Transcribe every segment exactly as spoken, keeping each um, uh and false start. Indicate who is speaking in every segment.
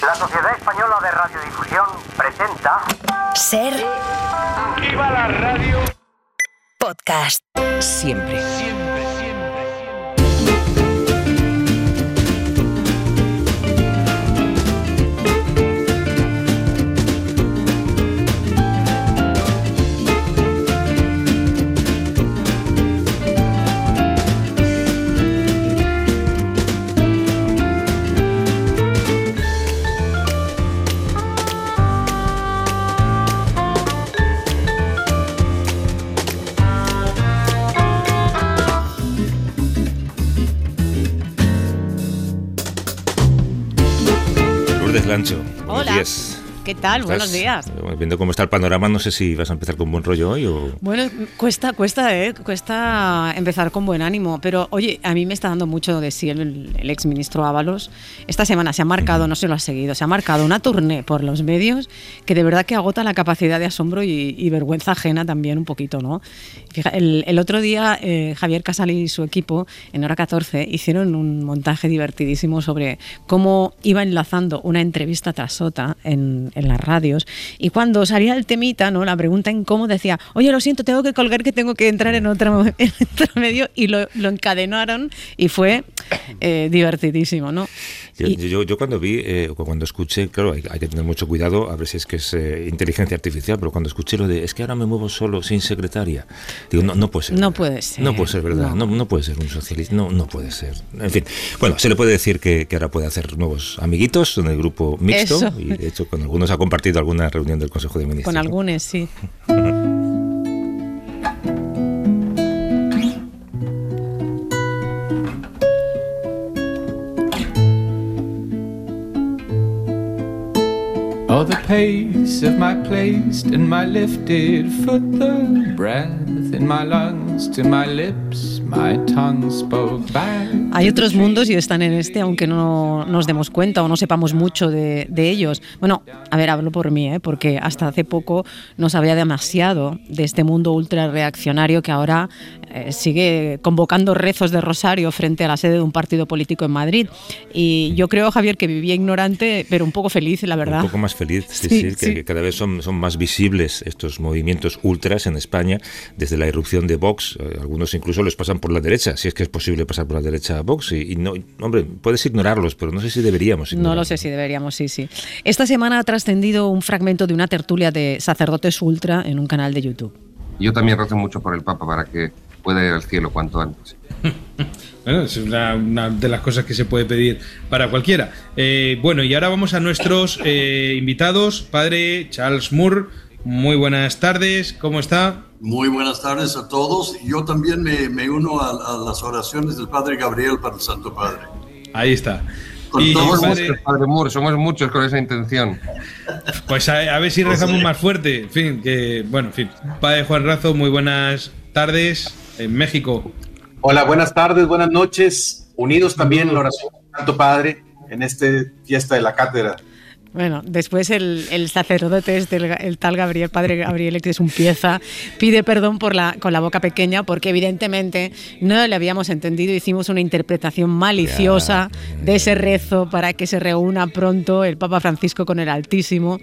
Speaker 1: La Sociedad Española de Radiodifusión presenta...
Speaker 2: Ser...
Speaker 3: ¡Viva la radio!
Speaker 2: Podcast. Siempre.
Speaker 3: Siempre, siempre, siempre.
Speaker 4: Lancho, buenos
Speaker 5: Hola.
Speaker 4: días.
Speaker 5: ¿Qué tal?
Speaker 4: ¿Estás?
Speaker 5: Buenos días.
Speaker 4: Viendo cómo está el panorama, no sé si vas a empezar con buen rollo hoy o...
Speaker 5: Bueno, cuesta, cuesta, ¿eh? Cuesta empezar con buen ánimo, pero oye, a mí me está dando mucho de sí el, el exministro Ábalos. Esta semana se ha marcado, no sé si lo has seguido, se ha marcado una tournée por los medios que de verdad que agota la capacidad de asombro y, y vergüenza ajena también un poquito, ¿no? Fija, el, el otro día eh, Javier Casal y su equipo en Hora catorce hicieron un montaje divertidísimo sobre cómo iba enlazando una entrevista tras otra en, en las radios, y cuando salía el temita, ¿no?, la pregunta incómoda, decía: oye, lo siento, tengo que colgar, que tengo que entrar en otro, en otro medio, y lo, lo encadenaron y fue eh, divertidísimo, ¿no?
Speaker 4: Yo,
Speaker 5: Y,
Speaker 4: yo, yo cuando vi, eh, cuando escuché, claro, hay, hay que tener mucho cuidado, a ver si es que es eh, inteligencia artificial, pero cuando escuché lo de, es que ahora me muevo solo, sin secretaria, digo, no, no puede ser.
Speaker 5: No
Speaker 4: verdad.
Speaker 5: puede ser.
Speaker 4: No puede ser verdad, no. No, no puede ser un socialista, no, no puede ser. En fin, bueno, se le puede decir que, que ahora puede hacer nuevos amiguitos en el grupo mixto,
Speaker 5: Eso.
Speaker 4: y de hecho con algunos ha compartido alguna reunión del Consejo de Ministros.
Speaker 5: con
Speaker 4: ¿no?
Speaker 5: algunos, sí.
Speaker 6: Oh, the pace of my placed and my lifted foot, the breath in my lungs, to my lips, my tongue spoke back.
Speaker 5: Hay otros mundos y están en este, aunque no nos demos cuenta o no sepamos mucho de, de ellos. Bueno, a ver, hablo por mí, ¿eh? Porque hasta hace poco no sabía demasiado de este mundo ultra reaccionario que ahora eh, sigue convocando rezos de rosario frente a la sede de un partido político en Madrid. Y yo creo, Javier, que vivía ignorante, pero un poco feliz, la verdad.
Speaker 4: Un poco más feliz, sí,
Speaker 5: Sí,
Speaker 4: sí,
Speaker 5: sí.
Speaker 4: que, que cada vez son, son más visibles estos movimientos ultras en España, desde la irrupción de Vox. Eh, algunos incluso les pasan por la derecha, si es que es posible pasar por la derecha a Vox, y, y no, hombre, puedes ignorarlos, pero no sé si deberíamos ignorarlos.
Speaker 5: No lo sé si deberíamos, sí, sí. Esta semana ha trascendido un fragmento de una tertulia de sacerdotes ultra en un canal de YouTube.
Speaker 7: Yo también rezo mucho por el Papa para que pueda ir al cielo cuanto antes.
Speaker 8: Bueno, es una, una de las cosas que se puede pedir para cualquiera. Eh, bueno, y ahora vamos a nuestros eh, invitados. Padre Charles Moore, muy buenas tardes, ¿cómo está?
Speaker 9: Muy buenas tardes a todos. Yo también me, me uno a, a las oraciones del Padre Gabriel para el Santo Padre.
Speaker 8: Ahí está.
Speaker 9: Con
Speaker 8: Y,
Speaker 9: todos
Speaker 7: Somos
Speaker 8: padre,
Speaker 7: muchos, Padre Moore, somos muchos con esa intención.
Speaker 8: pues a, a ver si rezamos más fuerte. En fin, que bueno, en fin. Padre Juan Razo, muy buenas tardes en México.
Speaker 10: Hola, buenas tardes, buenas noches. Unidos también en la oración del Santo Padre en esta fiesta de la cátedra.
Speaker 5: Bueno, después el, el sacerdote, este, el, el tal Gabriel, Padre Gabriel, que es un pieza, pide perdón por la, con la boca pequeña, porque evidentemente no le habíamos entendido. Hicimos una interpretación maliciosa de ese rezo para que se reúna pronto el Papa Francisco con el Altísimo.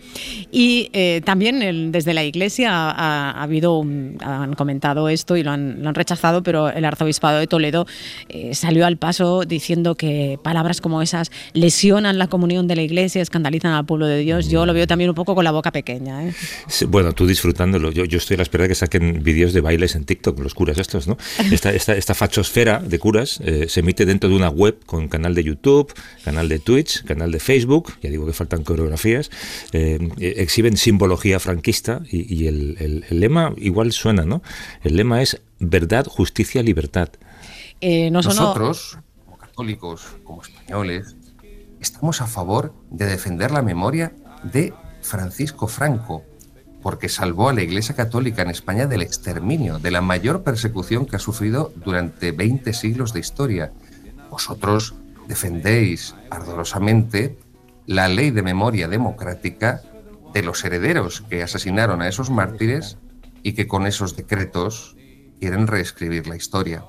Speaker 5: Y eh, también el, desde la Iglesia ha, ha habido un, han comentado esto y lo han, lo han rechazado, pero el Arzobispado de Toledo eh, salió al paso diciendo que palabras como esas lesionan la comunión de la Iglesia, escandalizan a al pueblo de Dios. Yo lo veo también un poco con la boca pequeña, ¿eh?
Speaker 4: Sí, bueno, tú disfrutándolo. Yo, yo estoy a la espera de que saquen vídeos de bailes en TikTok, los curas estos, ¿no? Esta, esta, esta fachosfera de curas eh, se emite dentro de una web con canal de YouTube, canal de Twitch, canal de Facebook, ya digo que faltan coreografías, eh, exhiben simbología franquista y, y el, el, el lema igual suena, ¿no? El lema es verdad, justicia, libertad.
Speaker 5: Eh, no sonó...
Speaker 7: Nosotros, como católicos, como españoles, estamos a favor de defender la memoria de Francisco Franco, porque salvó a la Iglesia Católica en España del exterminio, de la mayor persecución que ha sufrido durante veinte siglos de historia. Vosotros defendéis ardorosamente la ley de memoria democrática de los herederos que asesinaron a esos mártires y que con esos decretos quieren reescribir la historia.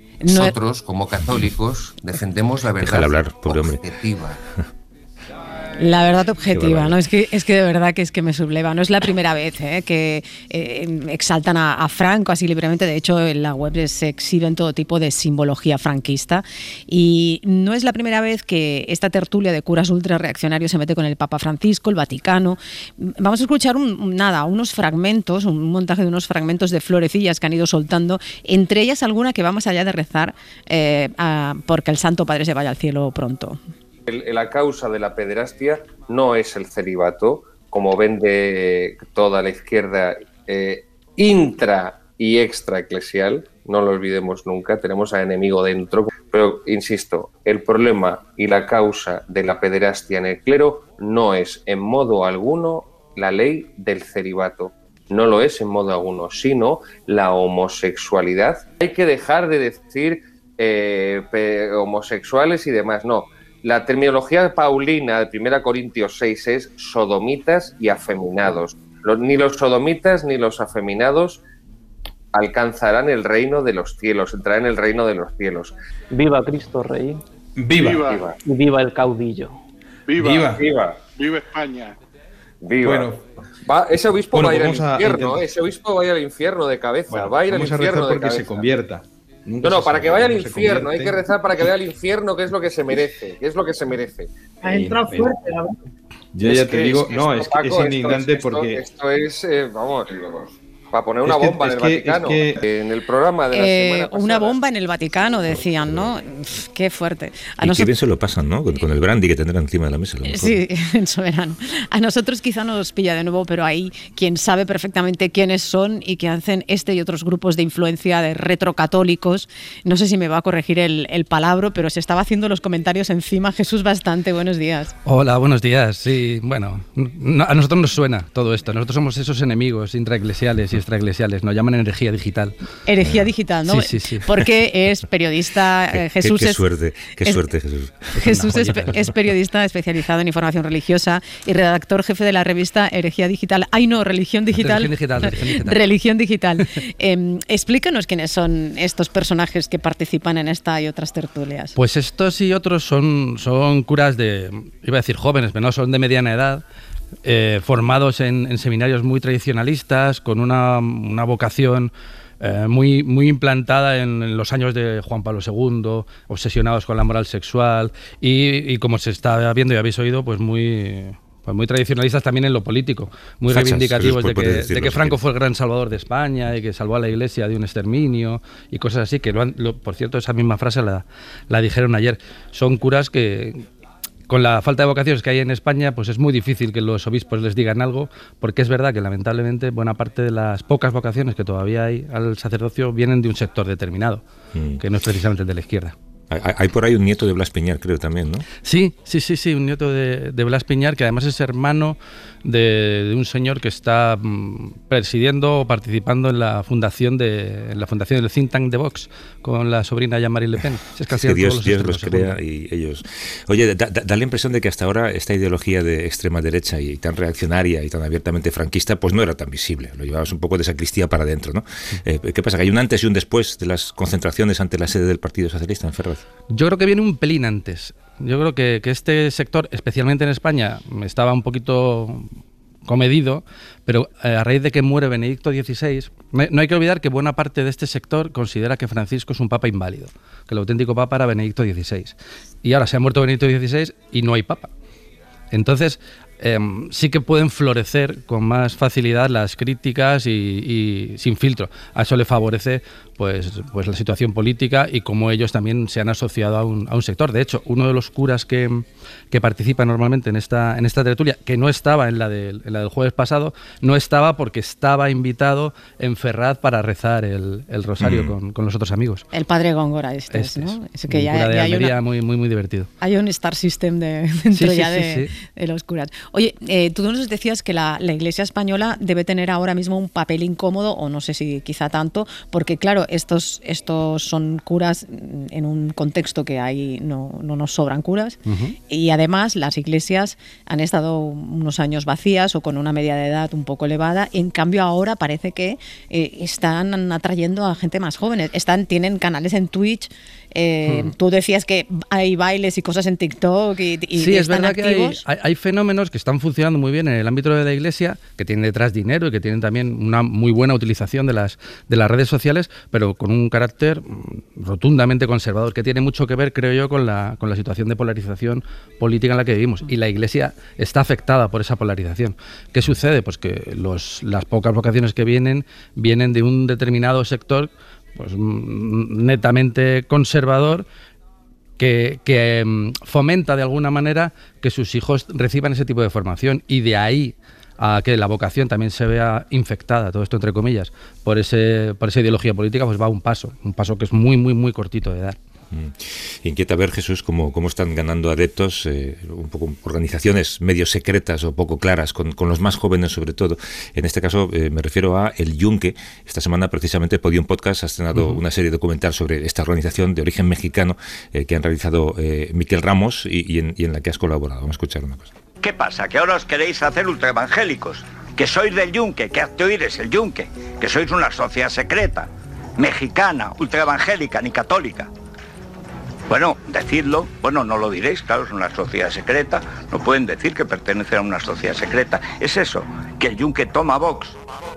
Speaker 7: Nosotros, como católicos, defendemos la verdad
Speaker 4: Déjale hablar, pobre hombre.
Speaker 7: objetiva.
Speaker 5: La verdad objetiva, ¿no? Es que, es que de verdad que es que me subleva. No es la primera vez ¿eh? que eh, exaltan a, a Franco así libremente. De hecho, en la web se exhiben todo tipo de simbología franquista. Y no es la primera vez que esta tertulia de curas ultra reaccionarios se mete con el Papa Francisco, el Vaticano. Vamos a escuchar un, nada, unos fragmentos, un montaje de unos fragmentos de florecillas que han ido soltando, entre ellas alguna que va más allá de rezar eh, a, porque el Santo Padre se vaya al cielo pronto.
Speaker 7: El, la causa de la pederastia no es el celibato, como vende toda la izquierda eh, intra y extra eclesial, no lo olvidemos nunca, tenemos a enemigo dentro. Pero, insisto, el problema y la causa de la pederastia en el clero no es en modo alguno la ley del celibato, no lo es en modo alguno, sino la homosexualidad. Hay que dejar de decir eh, pe- homosexuales y demás, no. La terminología paulina de primera Corintios seis es sodomitas y afeminados. Los, ni los sodomitas ni los afeminados alcanzarán el reino de los cielos, entrarán en el reino de los cielos.
Speaker 11: Viva Cristo Rey.
Speaker 8: Viva.
Speaker 9: Viva.
Speaker 11: Y viva el caudillo.
Speaker 9: Viva.
Speaker 8: Viva.
Speaker 7: Viva.
Speaker 9: Viva España.
Speaker 7: Viva.
Speaker 8: Bueno,
Speaker 7: va, ese obispo
Speaker 8: bueno,
Speaker 7: va a ir al
Speaker 8: vamos a
Speaker 7: infierno,
Speaker 8: intentar-
Speaker 7: ¿eh? Ese obispo va a ir al infierno de cabeza,
Speaker 8: bueno,
Speaker 7: va a ir al
Speaker 8: vamos a
Speaker 7: infierno
Speaker 8: rezar
Speaker 7: de
Speaker 8: porque
Speaker 7: cabeza.
Speaker 8: se convierta. Nunca
Speaker 7: No, no,
Speaker 8: se
Speaker 7: para
Speaker 8: sabe
Speaker 7: que vaya al
Speaker 8: cómo se
Speaker 7: infierno, hay
Speaker 8: convierte.
Speaker 7: que rezar para que vaya al infierno, que es lo que se merece, que es lo que se merece.
Speaker 12: Ha entrado
Speaker 8: Bien,
Speaker 12: fuerte, la verdad.
Speaker 8: Yo
Speaker 7: Es
Speaker 8: ya
Speaker 7: que-
Speaker 8: te digo,
Speaker 7: es que
Speaker 8: no,
Speaker 7: esto,
Speaker 8: es que es
Speaker 7: Paco,
Speaker 8: indignante
Speaker 7: esto,
Speaker 8: porque...
Speaker 7: Esto, esto es, eh, vamos, para poner una
Speaker 8: Es que-
Speaker 7: bomba en
Speaker 8: es
Speaker 7: el
Speaker 8: que-
Speaker 7: Vaticano.
Speaker 8: es que-
Speaker 7: En el programa de la
Speaker 5: Eh,
Speaker 7: semana pasada.
Speaker 5: una bomba en el Vaticano, decían, ¿no? Uf, qué fuerte. A
Speaker 4: Y qué
Speaker 5: nosotros-
Speaker 4: bien se lo pasan, ¿no? Con, con el brandy que tendrán encima de la mesa. a lo mejor.
Speaker 5: Sí, en soberano. A nosotros quizá nos pilla de nuevo, pero ahí quien sabe perfectamente quiénes son y que hacen este y otros grupos de influencia de retrocatólicos. No sé si me va a corregir el, el palabra, pero se estaba haciendo los comentarios encima. Jesús Bastante, buenos días.
Speaker 13: Hola, buenos días. Sí, bueno, no- a nosotros nos suena todo esto. Nosotros somos esos enemigos intraeclesiales y extraeclesiales. Nos llaman herejía digital.
Speaker 5: Herejía digital, ¿no?
Speaker 13: Sí, sí, sí.
Speaker 5: Porque es periodista,
Speaker 4: Qué-
Speaker 5: eh, Jesús
Speaker 4: qué, qué
Speaker 5: es...
Speaker 4: suerte, qué
Speaker 5: es-
Speaker 4: suerte, Jesús.
Speaker 5: Jesús
Speaker 13: Una
Speaker 5: es,
Speaker 13: joyita.
Speaker 5: es periodista especializado en información religiosa y redactor jefe de la revista Herejía Digital. Ay, no, Religión Digital.
Speaker 13: Religión Digital, Religión Digital.
Speaker 5: Religión Digital. Eh, explícanos quiénes son estos personajes que participan en esta y otras tertulias.
Speaker 13: Pues estos y otros son, son curas de, iba a decir jóvenes, pero no, son de mediana edad, eh, formados en, en seminarios muy tradicionalistas, con una, una vocación eh, muy, muy implantada en, en los años de Juan Pablo segundo, obsesionados con la moral sexual y, y como se está viendo y habéis oído, pues muy... Pues muy tradicionalistas también en lo político, muy
Speaker 4: Fachas,
Speaker 13: reivindicativos
Speaker 4: Jesús,
Speaker 13: de
Speaker 4: puedes
Speaker 13: que,
Speaker 4: decirlo
Speaker 13: de que
Speaker 4: si
Speaker 13: Franco
Speaker 4: quieres.
Speaker 13: fue el gran salvador de España y que salvó a la Iglesia de un exterminio y cosas así, que lo han- lo- por cierto esa misma frase la, la dijeron ayer. Son curas que, con la falta de vocaciones que hay en España, pues es muy difícil que los obispos les digan algo, porque es verdad que lamentablemente buena parte de las pocas vocaciones que todavía hay al sacerdocio vienen de un sector determinado,
Speaker 4: Mm.
Speaker 13: que no es precisamente el de la izquierda.
Speaker 4: Hay, hay por ahí un nieto de Blas Piñar, creo también, ¿no?
Speaker 13: Sí, sí, sí, sí, un nieto de, de Blas Piñar, que además es hermano de, de un señor que está mm, presidiendo o participando en la fundación de en la fundación del think tank de Vox con la sobrina Jean-Marie Le Pen. Si es que al
Speaker 4: Es que
Speaker 13: final
Speaker 4: Dios,
Speaker 13: todos
Speaker 4: Dios los
Speaker 13: extremos se
Speaker 4: crea
Speaker 13: juntan.
Speaker 4: y ellos... Oye, da, da- da la impresión de que hasta ahora esta ideología de extrema derecha y tan reaccionaria y tan abiertamente franquista, pues no era tan visible. Lo llevabas un poco de sacristía para adentro, ¿no? Eh, ¿Qué pasa? ¿Que hay un antes y un después de las concentraciones ante la sede del Partido Socialista en Ferraz?
Speaker 13: Yo creo que viene un pelín antes. Yo creo que, que este sector, especialmente en España, estaba un poquito comedido, pero eh, a raíz de que muere Benedicto dieciséis, me- no hay que olvidar que buena parte de este sector considera que Francisco es un papa inválido, que el auténtico papa era Benedicto dieciséis. Y ahora se ha muerto Benedicto dieciséis y no hay papa. Entonces, eh, sí que pueden florecer con más facilidad las críticas y, y sin filtro. A eso le favorece pues, pues la situación política y cómo ellos también se han asociado a un, a un sector. De hecho, uno de los curas que, que participa normalmente en esta, en esta tertulia, que no estaba en la, del, en la del jueves pasado, no estaba porque estaba invitado en Ferraz para rezar el, el rosario
Speaker 4: Mm.
Speaker 13: con, con los otros amigos.
Speaker 5: El padre Góngora este,
Speaker 13: Este
Speaker 5: ¿no?
Speaker 13: es,
Speaker 5: Es que
Speaker 13: un
Speaker 5: ya,
Speaker 13: cura de
Speaker 5: ya hay,
Speaker 13: Almería
Speaker 5: una-
Speaker 13: muy, muy, muy divertido.
Speaker 5: hay un star system de, dentro
Speaker 13: Sí, sí,
Speaker 5: ya
Speaker 13: sí,
Speaker 5: de,
Speaker 13: sí.
Speaker 5: de los curas. Oye, eh, tú nos decías que la, la Iglesia española debe tener ahora mismo un papel incómodo, o no sé si quizá tanto, porque claro, estos, estos son curas en un contexto que hay no, no nos sobran curas,
Speaker 13: Ujú.
Speaker 5: y además las iglesias han estado unos años vacías o con una media de edad un poco elevada. En cambio ahora parece que eh, están atrayendo a gente más jóvenes. Están, tienen canales en Twitch Eh,
Speaker 13: Hmm.
Speaker 5: Tú decías que hay bailes y cosas en TikTok y, y
Speaker 13: Sí, es
Speaker 5: están
Speaker 13: verdad que hay,
Speaker 5: activos.
Speaker 13: hay- hay fenómenos que están funcionando muy bien en el ámbito de la Iglesia, que tienen detrás dinero y que tienen también una muy buena utilización de las, de las redes sociales, pero con un carácter mm, rotundamente conservador, que tiene mucho que ver, creo yo, con la, con la situación de polarización política en la que vivimos. Y la Iglesia está afectada por esa polarización. ¿Qué sucede? Pues que los, las pocas vocaciones que vienen, vienen de un determinado sector pues mm, netamente conservador, que, que mm, fomenta de alguna manera que sus hijos reciban ese tipo de formación, y de ahí a que la vocación también se vea infectada, todo esto entre comillas, por ese por esa ideología política, pues va un paso, un paso que es muy, muy, muy cortito de dar.
Speaker 4: Mm. Inquieta ver, Jesús, cómo, cómo están ganando adeptos, eh, un poco organizaciones medio secretas o poco claras, con, con los más jóvenes sobre todo. En este caso eh, me refiero a El Yunque. Esta semana precisamente Podium Podcast ha estrenado uh-huh. una serie documental sobre esta organización de origen mexicano eh, que han realizado eh, Miquel Ramos y, y, en, y en la que has colaborado. Vamos a escuchar una cosa.
Speaker 12: ¿Qué pasa? ¿Que ahora os queréis hacer ultraevangélicos? ¿Que sois del Yunque? ¿Que hazte oír es el Yunque? ¿Que sois una sociedad secreta, mexicana, ultraevangélica, ni católica? Bueno, decidlo, bueno, no lo diréis, claro, es una sociedad secreta, no pueden decir que pertenecen a una sociedad secreta. Es eso, que el Yunque toma Vox.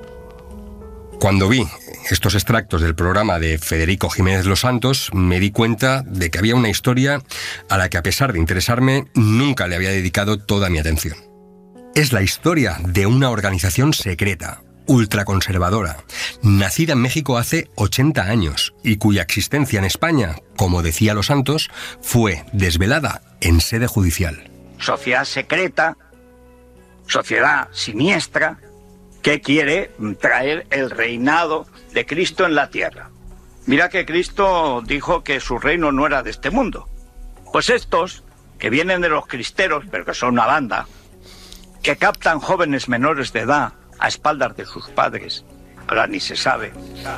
Speaker 14: Cuando vi estos extractos del programa de Federico Jiménez Los Santos, me di cuenta de que había una historia a la que, a pesar de interesarme, nunca le había dedicado toda mi atención. Es la historia de una organización secreta, ultraconservadora, nacida en México hace ochenta años y cuya existencia en España, como decía Los Santos, fue desvelada en sede judicial.
Speaker 12: Sociedad secreta, sociedad siniestra, que quiere traer el reinado de Cristo en la tierra. Mira que Cristo dijo que su reino no era de este mundo. Pues estos, que vienen de los cristeros, pero que son una banda, que captan jóvenes menores de edad a espaldas de sus padres, ahora ni se sabe.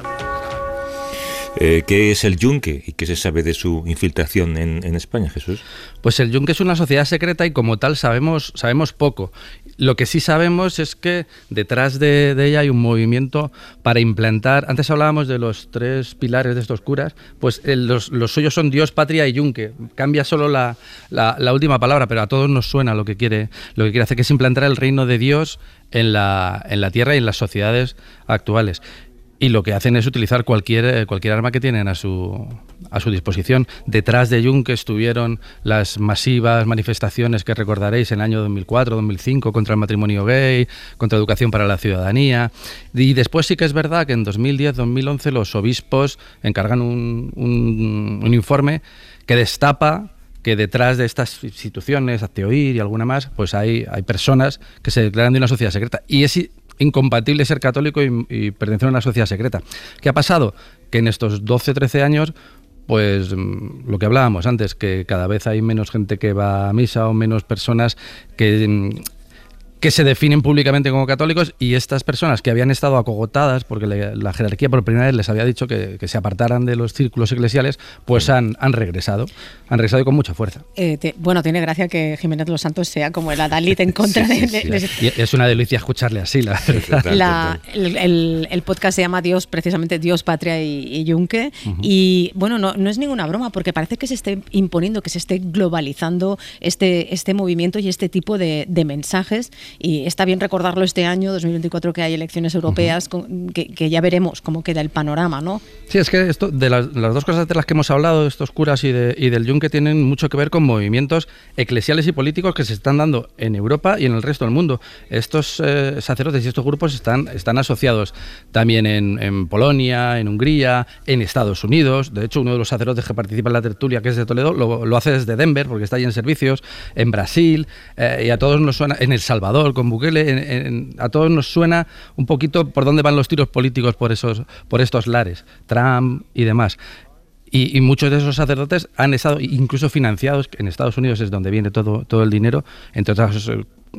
Speaker 4: Eh, ¿Qué es el Yunque y qué se sabe de su infiltración en, en España, Jesús?
Speaker 13: Pues el Yunque es una sociedad secreta y como tal sabemos, sabemos poco. Lo que sí sabemos es que detrás de, de ella hay un movimiento para implantar, antes hablábamos de los tres pilares de estos curas, pues eh, los, los suyos son Dios, Patria y Yunque. Cambia solo la, la, la última palabra, pero a todos nos suena lo que quiere, lo que quiere hacer, que es implantar el reino de Dios en la, en la tierra y en las sociedades actuales. Y lo que hacen es utilizar cualquier, cualquier arma que tienen a su, a su disposición. Detrás de Yunque estuvieron las masivas manifestaciones que recordaréis en el año dos mil cuatro, dos mil cinco contra el matrimonio gay, contra educación para la ciudadanía. Y después sí que es verdad que en dos mil diez, dos mil once los obispos encargan un, un, un informe que destapa que detrás de estas instituciones, Hazte Oír y alguna más, pues hay, hay personas que se declaran de una sociedad secreta. Y es incompatible ser católico y, y pertenecer a una sociedad secreta. ¿Qué ha pasado? Que en estos doce, trece años, pues lo que hablábamos antes, que cada vez hay menos gente que va a misa o menos personas que... que se definen públicamente como católicos, y estas personas que habían estado acogotadas porque le, la jerarquía por primera vez les había dicho que, que se apartaran de los círculos eclesiales, pues han, han regresado, han regresado y con mucha fuerza.
Speaker 5: Eh, te, bueno, tiene gracia que Jiménez Los Santos sea como el adalid en contra
Speaker 13: sí, sí,
Speaker 5: de...
Speaker 13: sí.
Speaker 5: de, de
Speaker 13: y es una delicia escucharle así, la verdad.
Speaker 5: La, el, el, el podcast se llama Dios, precisamente Dios, Patria y, y Yunque, uh-huh. y bueno, no, no es ninguna broma, porque parece que se esté imponiendo, que se esté globalizando este, este movimiento y este tipo de, de mensajes. Y está bien recordarlo este año, dos mil veinticuatro, que hay elecciones europeas, uh-huh. que, que ya veremos cómo queda el panorama, ¿no?
Speaker 13: Sí, es que esto, de las, las dos cosas de las que hemos hablado, de estos curas y, de, y del Yunque, tienen mucho que ver con movimientos eclesiales y políticos que se están dando en Europa y en el resto del mundo. Estos eh, sacerdotes y estos grupos están, están asociados también en, en Polonia, en Hungría, en Estados Unidos. De hecho, uno de los sacerdotes que participa en la tertulia, que es de Toledo, lo, lo hace desde Denver, porque está ahí en servicios, en Brasil, eh, y a todos nos suena, en El Salvador, con Bukele, en, en, a todos nos suena un poquito por dónde van los tiros políticos por esos, por estos lares, Trump y demás. Y, y muchos de esos sacerdotes han estado incluso financiados, en Estados Unidos es donde viene todo, todo el dinero, entre otras cosas,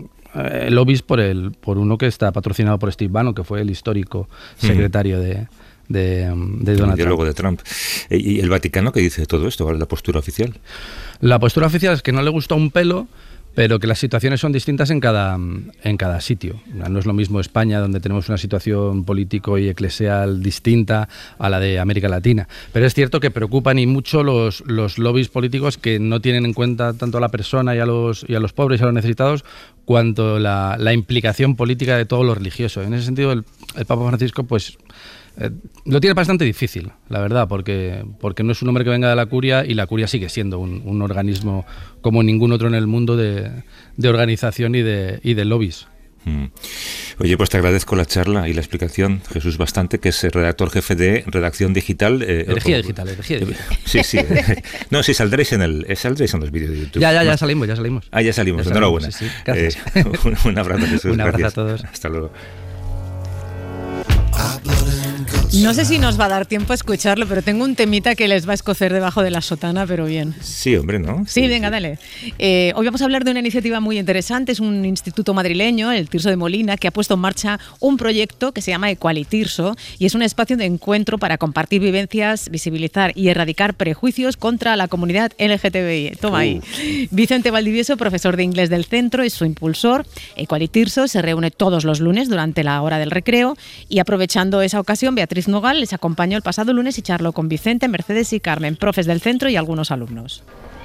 Speaker 13: eh, lobbies por, el, por uno que está patrocinado por Steve Bannon, que fue el histórico secretario de... de, de Donald
Speaker 4: el
Speaker 13: Trump.
Speaker 4: de Trump. ¿Y el Vaticano qué dice de todo esto? ¿Cuál es la postura oficial?
Speaker 13: La postura oficial es que no le gusta un pelo, pero que las situaciones son distintas en cada, en cada sitio. No es lo mismo España, donde tenemos una situación político y eclesial distinta a la de América Latina. Pero es cierto que preocupan y mucho los, los lobbies políticos que no tienen en cuenta tanto a la persona y a los, y a los pobres y a los necesitados, cuanto la, la implicación política de todo lo religioso. En ese sentido, el, el Papa Francisco, pues, Eh, lo tiene bastante difícil, la verdad, porque, porque no es un hombre que venga de la curia y la curia sigue siendo un, un organismo como ningún otro en el mundo de, de organización y de, y de lobbies.
Speaker 4: Mm. Oye, pues te agradezco la charla y la explicación, Jesús Bastante, que es el redactor jefe de Redacción Digital. Eh,
Speaker 13: herejía digital, herejía digital.
Speaker 4: Sí, sí. No, sí, saldréis en el, saldréis en los vídeos de YouTube.
Speaker 13: Ya, ya, ya salimos, ya salimos.
Speaker 4: Ah, ya salimos,
Speaker 13: ya
Speaker 4: enhorabuena.
Speaker 13: Sí, sí. Gracias.
Speaker 4: Eh, un, un abrazo, Jesús.
Speaker 13: Un abrazo
Speaker 4: Gracias.
Speaker 13: a todos.
Speaker 4: Hasta luego.
Speaker 5: No sé si nos va a dar tiempo a escucharlo, pero tengo un temita que les va a escocer debajo de la sotana, pero bien.
Speaker 4: Sí, hombre, ¿no?
Speaker 5: Sí,
Speaker 4: sí
Speaker 5: venga,
Speaker 4: sí.
Speaker 5: dale. Eh, hoy vamos a hablar de una iniciativa muy interesante. Es un instituto madrileño, el Tirso de Molina, que ha puesto en marcha un proyecto que se llama Equalitirso y es un espacio de encuentro para compartir vivencias, visibilizar y erradicar prejuicios contra la comunidad L G T B I. Toma uh. ahí. Vicente Valdivieso, profesor de inglés del centro, es su impulsor. Equalitirso se reúne todos los lunes durante la hora del recreo y, aprovechando esa ocasión, Beatriz Nogal les acompañó el pasado lunes y charló con Vicente, Mercedes y Carmen, profes del centro y algunos alumnos.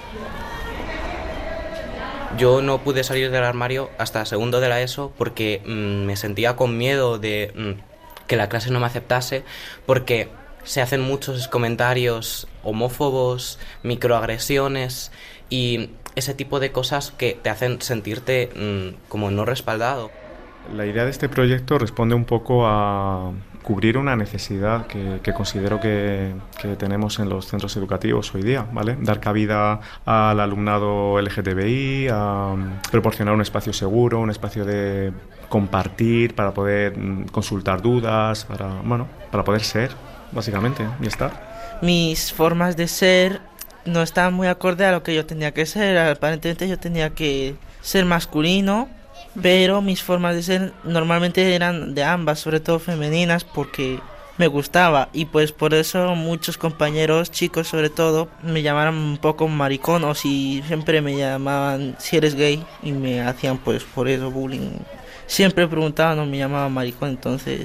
Speaker 15: Yo no pude salir del armario hasta segundo de la ESO porque mmm, me sentía con miedo de mmm, que la clase no me aceptase, porque se hacen muchos comentarios homófobos, microagresiones y ese tipo de cosas que te hacen sentirte mmm, como no respaldado.
Speaker 16: La idea de este proyecto responde un poco a cubrir una necesidad que, que considero que, que tenemos en los centros educativos hoy día, ¿vale? Dar cabida al alumnado L G T B I, a proporcionar un espacio seguro, un espacio de compartir para poder consultar dudas, para, bueno, para poder ser, básicamente, y estar.
Speaker 17: Mis formas de ser no estaban muy acorde a lo que yo tenía que ser. Aparentemente yo tenía que ser masculino, pero mis formas de ser normalmente eran de ambas, sobre todo femeninas, porque me gustaba y pues por eso muchos compañeros, chicos sobre todo, me llamaban un poco maricón o si siempre me llamaban si eres gay y me hacían pues por eso bullying. Siempre preguntaban o me llamaban maricón, entonces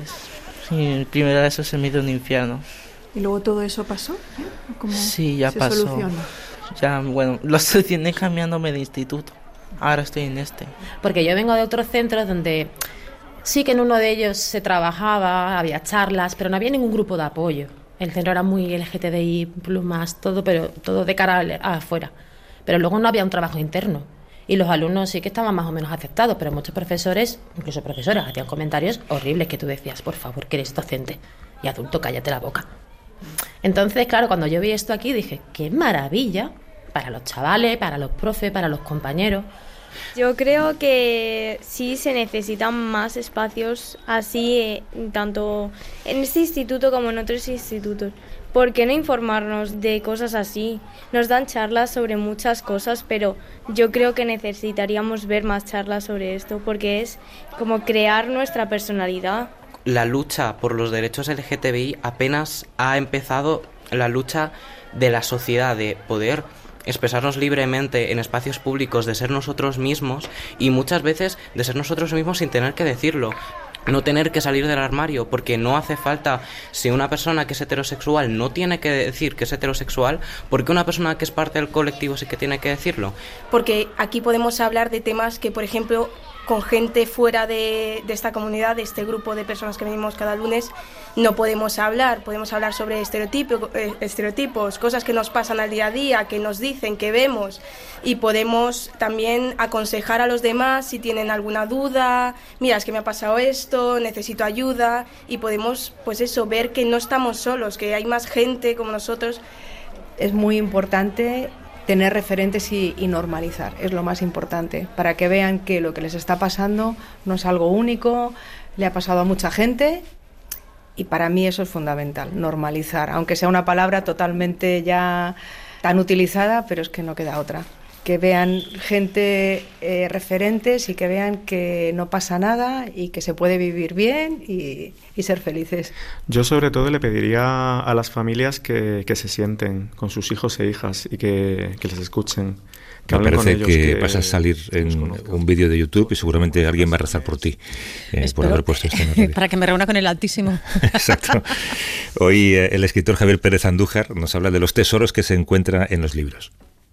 Speaker 17: sí, primero eso se me hizo un infierno.
Speaker 18: ¿Y luego todo eso pasó? ¿Cómo
Speaker 17: sí, ya
Speaker 18: se
Speaker 17: pasó.
Speaker 18: Solucionó?
Speaker 17: Ya, bueno, lo solucioné cambiándome de instituto. Ahora estoy en este.
Speaker 19: Porque yo vengo de otros centros donde sí que en uno de ellos se trabajaba, había charlas, pero no había ningún grupo de apoyo. El centro era muy L G T B I plus más, todo, pero todo de cara a afuera. Pero luego no había un trabajo interno. Y los alumnos sí que estaban más o menos aceptados, pero muchos profesores, incluso profesoras, hacían comentarios horribles que tú decías, por favor, que eres docente. Y adulto, cállate la boca. Entonces, claro, cuando yo vi esto aquí dije, qué maravilla para los chavales, para los profes, para los compañeros.
Speaker 20: Yo creo que sí se necesitan más espacios así, eh, tanto en este instituto como en otros institutos. ¿Por qué no informarnos de cosas así? Nos dan charlas sobre muchas cosas, pero yo creo que necesitaríamos ver más charlas sobre esto, porque es como crear nuestra personalidad.
Speaker 15: La lucha por los derechos L G T B I apenas ha empezado, la lucha de la sociedad de poder expresarnos libremente en espacios públicos, de ser nosotros mismos y muchas veces de ser nosotros mismos sin tener que decirlo. No tener que salir del armario, porque no hace falta, si una persona que es heterosexual no tiene que decir que es heterosexual, ¿por qué una persona que es parte del colectivo sí que tiene que decirlo?
Speaker 21: Porque aquí podemos hablar de temas que, por ejemplo, con gente fuera de, de esta comunidad, de este grupo de personas que venimos cada lunes, no podemos hablar. Podemos hablar sobre estereotipos, eh, estereotipos, cosas que nos pasan al día a día, que nos dicen, que vemos, y podemos también aconsejar a los demás si tienen alguna duda. Mira, es que me ha pasado esto, necesito ayuda, y podemos, pues eso, ver que no estamos solos, que hay más gente como nosotros.
Speaker 18: Es muy importante tener referentes y, y normalizar, es lo más importante, para que vean que lo que les está pasando no es algo único, le ha pasado a mucha gente, y para mí eso es fundamental, normalizar, aunque sea una palabra totalmente ya tan utilizada, pero es que no queda otra. Que vean gente eh, referentes y que vean que no pasa nada y que se puede vivir bien y, y ser felices.
Speaker 16: Yo sobre todo le pediría a las familias que, que se sienten con sus hijos e hijas y que, que les escuchen. que
Speaker 4: Me
Speaker 16: hablen con
Speaker 4: parece
Speaker 16: ellos.
Speaker 4: que,
Speaker 16: que
Speaker 4: vas a salir en un vídeo de YouTube y seguramente alguien va a rezar por ti eh, por haber puesto esto en la radio.
Speaker 5: Para que me reúna con el Altísimo.
Speaker 4: Exacto. Hoy eh, el escritor Javier Pérez Andújar nos habla de los tesoros que se encuentran en los libros.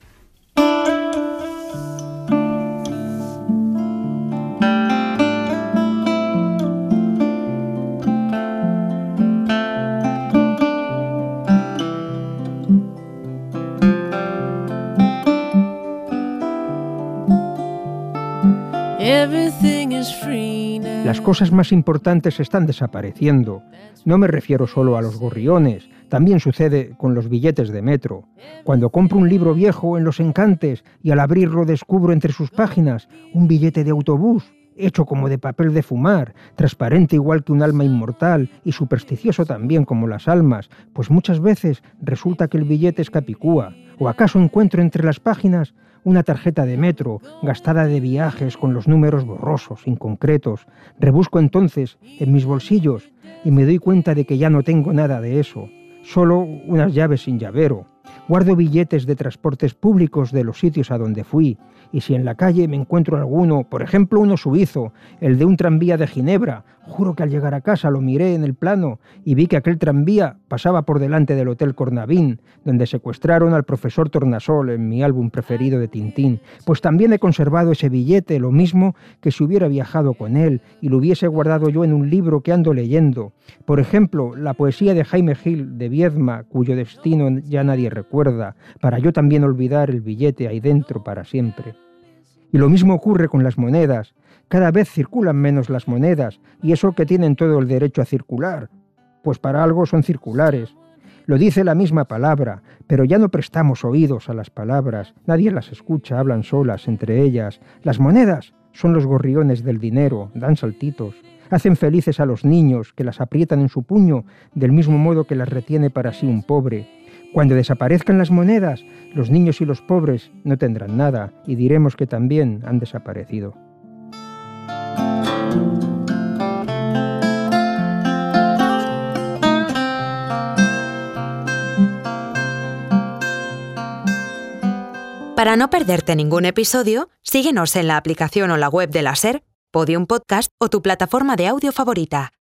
Speaker 1: Las cosas más importantes están desapareciendo. No me refiero solo a los gorriones, también sucede con los billetes de metro. Cuando compro un libro viejo en Los Encantes y al abrirlo descubro entre sus páginas un billete de autobús, hecho como de papel de fumar, transparente igual que un alma inmortal y supersticioso también como las almas, pues muchas veces resulta que el billete es capicúa. ¿O acaso encuentro entre las páginas una tarjeta de metro, gastada de viajes con los números borrosos, inconcretos? Rebusco entonces en mis bolsillos y me doy cuenta de que ya no tengo nada de eso, solo unas llaves sin llavero. Guardo billetes de transportes públicos de los sitios a donde fui, y si en la calle me encuentro alguno, por ejemplo uno suizo, el de un tranvía de Ginebra, juro que al llegar a casa lo miré en el plano y vi que aquel tranvía pasaba por delante del Hotel Cornavin, donde secuestraron al profesor Tornasol en mi álbum preferido de Tintín. Pues también he conservado ese billete, lo mismo que si hubiera viajado con él y lo hubiese guardado yo en un libro que ando leyendo. Por ejemplo, la poesía de Jaime Gil de Viedma, cuyo destino ya nadie recuerda, para yo también olvidar el billete ahí dentro para siempre. Y lo mismo ocurre con las monedas. Cada vez circulan menos las monedas, y eso que tienen todo el derecho a circular, pues para algo son circulares. Lo dice la misma palabra, pero ya no prestamos oídos a las palabras, nadie las escucha, hablan solas entre ellas. Las monedas son los gorriones del dinero, dan saltitos, hacen felices a los niños que las aprietan en su puño del mismo modo que las retiene para sí un pobre. Cuando desaparezcan las monedas, los niños y los pobres no tendrán nada y diremos que también han desaparecido.
Speaker 22: Para no perderte ningún episodio, síguenos en la aplicación o la web de la SER, Podium Podcast o tu plataforma de audio favorita.